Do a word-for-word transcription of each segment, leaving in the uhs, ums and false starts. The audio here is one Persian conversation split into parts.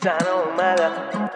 تنها اومدم.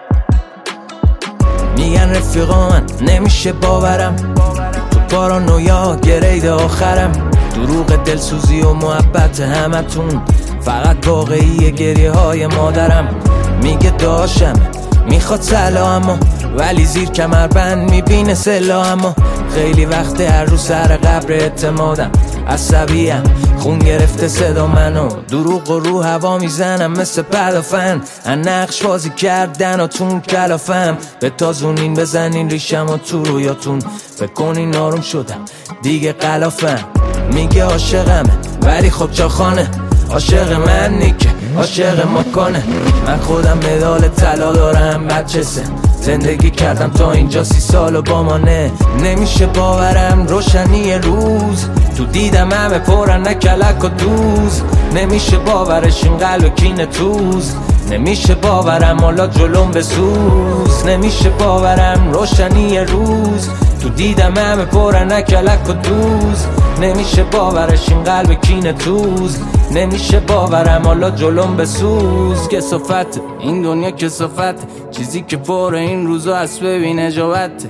میگن رفیقا من نمیشه باورم، تو پارانویا گرید آخرم. دروغ دلسوزی و محبت همتون فقط واقعی گریه های مادرم. میگه داشتم میخواد سلامو، ولی زیر کمربند میبینه سلاحمو. خیلی وقت هر روز سر قبر اعتمادم، عصبیم خون گرفته صدا منو. دروغ و رو هوا میزنم مثل پدافند، ان نقش بازی کردن و تون کلافم. به تازونین بزنین ریشم و تو رویاتون، بکنین آروم شدم دیگه قلافم. میگه عاشقمه ولی خب چاخانه، عاشق من نیکه عاشق مکانه. من خودم مدال طلا دارم بچه سه، زندگی کردم تا اینجا سی سال و با مانه. نمیشه باورم روشنی روز، تو دیدم همه پرن نکلک و دوز. نمیشه باورش این قلب کین توز، نمیشه باورم حالا جلوم بسوز. نمیشه باورم روشنی روز، تو دیدم همه پرن نکلک و دوز. نمیشه باورش این قلب کین توز، نمیشه باورم حالا جلوم بسوز. کسافت این دنیا کسافت، چیزی که پر این روزا هست ببین اجابت.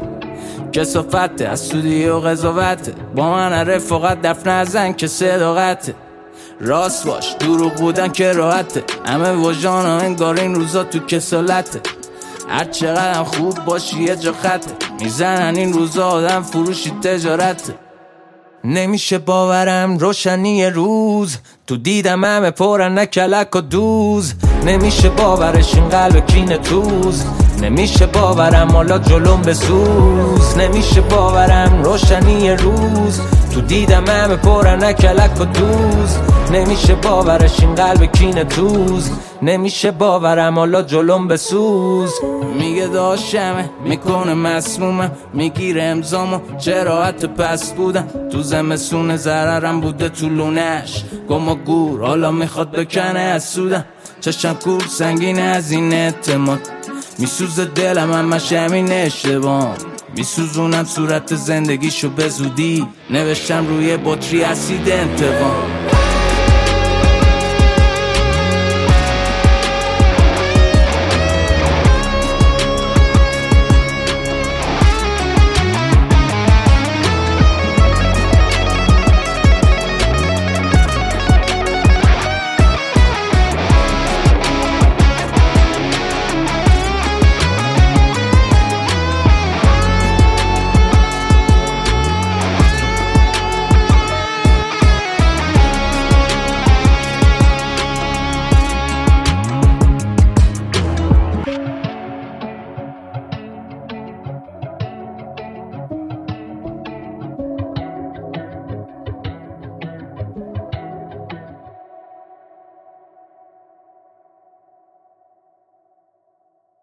کسافت از سودی و قضاوت، با من رفاقت دفن نزن که صداقت. راست باش دروغ بودن که راحته، همه وجدان ها انگار این روزا تو کسالته. هر چقدر خوب باشی یه جا خطه، میزنن این روزا آدم فروشی تجارته. نمیشه باورم روشنی روز، تو دیدم همه پرن نکلک و دوز. نمیشه باورش این قلب کین توز، نمیشه باورم حالا جلوم بسوز. نمیشه باورم روشنی روز، تو دیدم همه پرن نکلک و دوز. نمیشه باورش این قلب کین توز، نمیشه باورم حالا جلوم بسوز. میگه داشتمه میکنه مسمومم، میگیره امضامو چرا حتی پس بودم. تو زمستون ضررم بوده تو لونش، گم و گور حالا میخواد بکنه از سودم. چشم کور سنگینه از این اعتماد، میسوزه دلم همش همین اشتباه. میسوزونم صورت زندگیشو به زودی، نوشتم روی بطری اسید انتقام.